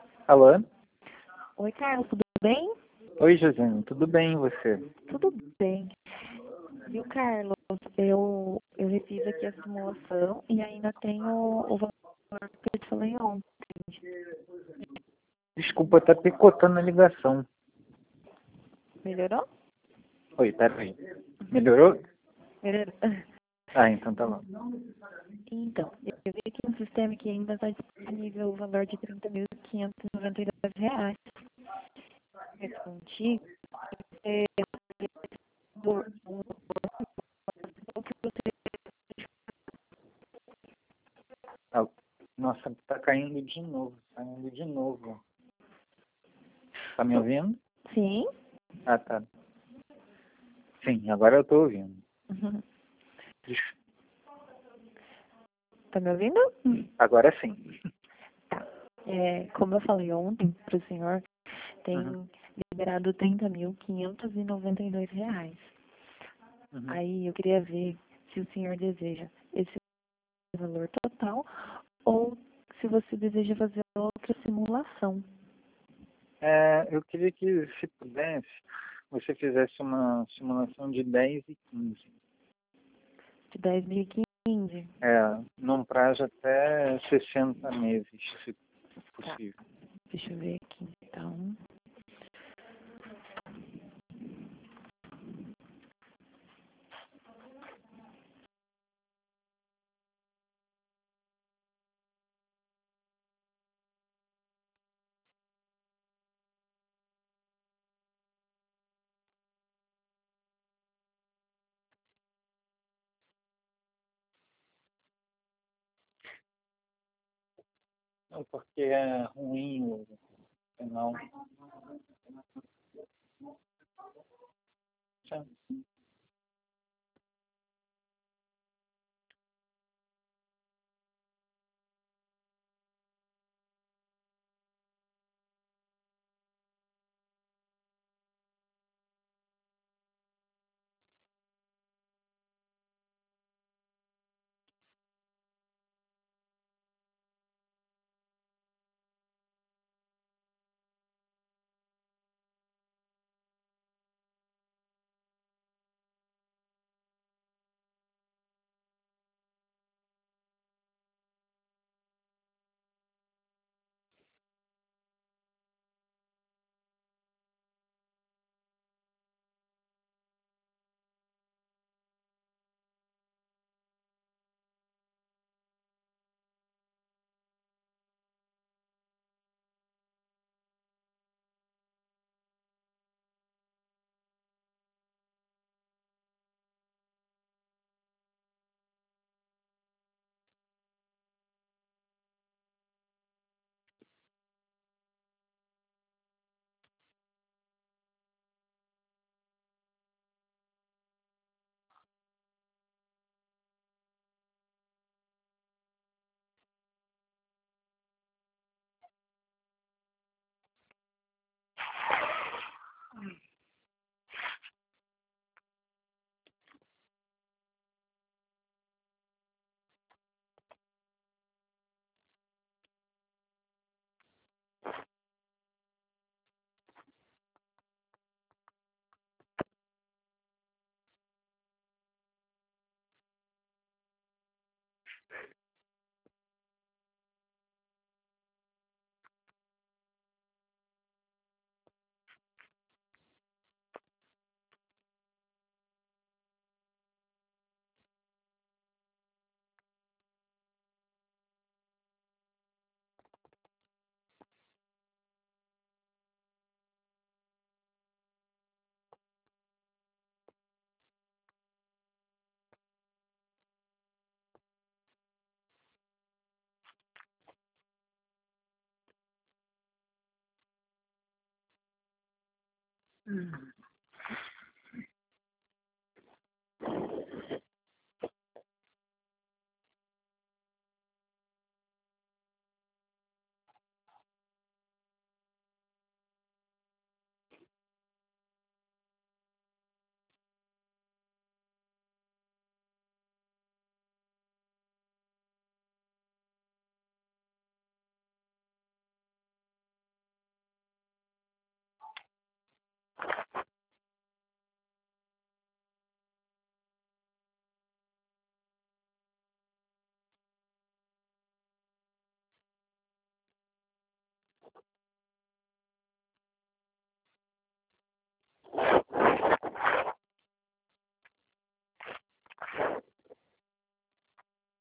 Alô? Oi, Carlos, tudo bem? Oi, Josiane, tudo bem e você? Tudo bem. Viu, Carlos? Eu refiz aqui a simulação e ainda tenho o valor que eu te falei ontem. Desculpa, tá picotando a ligação. Melhorou? Oi, peraí. Melhorou? Melhorou. Ah, então tá bom. Então, eu vi aqui no sistema que ainda está disponível o valor de R$ 30.592. Mas contigo, é um que você... Ah, nossa, tá caindo de novo, caindo de novo. Tá me ouvindo? Sim? Ah, tá. Sim, agora eu tô ouvindo. Uhum. Des- Tá me ouvindo? Agora sim. Tá. Como eu falei ontem para o senhor, Uhum, tem liberado R$ 30.592. uhum. Aí eu queria ver se o senhor deseja esse valor total ou se você deseja fazer outra simulação Eu queria que, se pudesse, você fizesse uma simulação de 10 e 15. de 10.015. Num prazo até 60 meses, se Tá, possível. deixa eu ver aqui então. Não, porque é ruim o final.